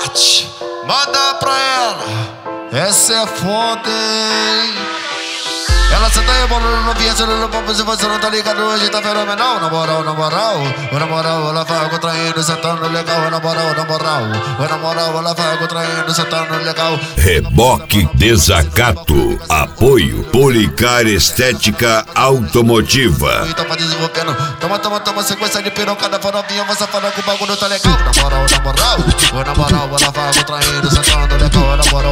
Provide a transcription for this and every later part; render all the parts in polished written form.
Duarte, manda pra ela. Essa é foda, hein? Ela senta aí, bolando no novinha, no papo, se você não tá ligado, hoje tá fenomenal. Na moral, ela vai contraindo, sentando legal. Na moral, ela vai contraindo, sentando legal. Reboque Desacato. Apoio Policar Estética Automotiva. Toma desenvolvendo, toma sequência de pirocada, farofinha, você fala que o bagulho tá legal. Na moral, ela vai contraindo, sentando legal. Na moral,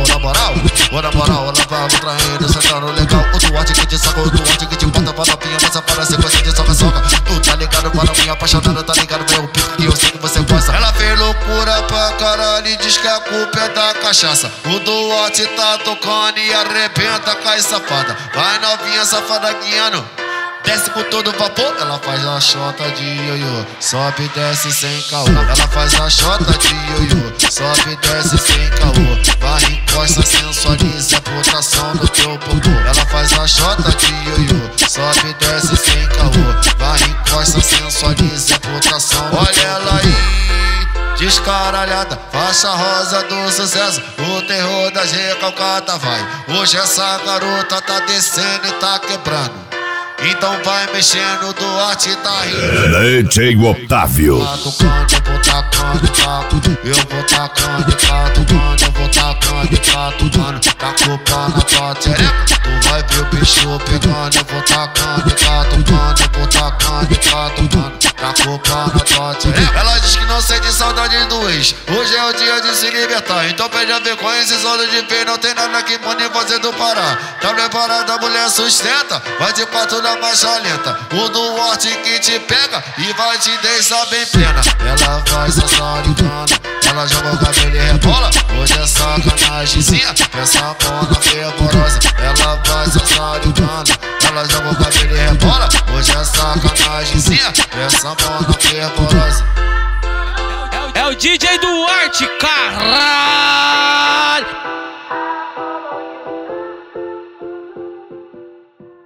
ela vai contraindo, sentando legal. O Duarte que te saca, o Duarte que te bota farofinha, você fala sequência de soca. Tu tá ligado, farofinha apaixonada, tá ligado, meu pico que eu sei que você gosta. Ela fez loucura pra caralho e diz que a culpa é da cachaça. O Duarte tá tocando e arrebenta com as safada. Vai novinha, safada guiando, desce com todo vapor. Ela faz a xota de ioiô, sobe e desce sem caô. Ela faz a xota de ioiô, sobe e desce sem caô. Vai, encosta, sensualiza a putação do teu popô. Ela faz a xota de ioiô, sobe e desce sem caô. Vai, encosta, sensualiza a putação. Olha ela aí, descaralhada, faixa rosa do sucesso, o terror das recalcadas vai. Hoje essa garota tá descendo e tá quebrando, então vai mexendo, Duarte tá rindo. DJ Otávio. Tá tocando, eu vou tacando, eu vou tacando, tá tocando, eu vou tacando, tá tocando. Tá culpa na tua tereca, tu vai ver o bicho pegando. Eu vou tacando, tá tocando, eu vou tacando, tá tocando. Tá culpa na tua tereca. Ela diz que não sente saudade do ex, hoje é o dia de se libertar. Então pede a vergonha, esses olhos de feio, não tem nada que pode fazer do parar. Tá preparada, a mulher sustenta, vai de quatro na marcha lenta. O Duarte que te pega e vai te deixar bem plena. Ela vai sassaricando, ela joga o cabelo e rebola. Hoje é sacanagemzinha, essa mona fervorosa. Ela vai sassaricando, ela joga o cabelo e rebola. Hoje é sacanagemzinha, essa mona fervorosa. É o DJ Duarte, caralho.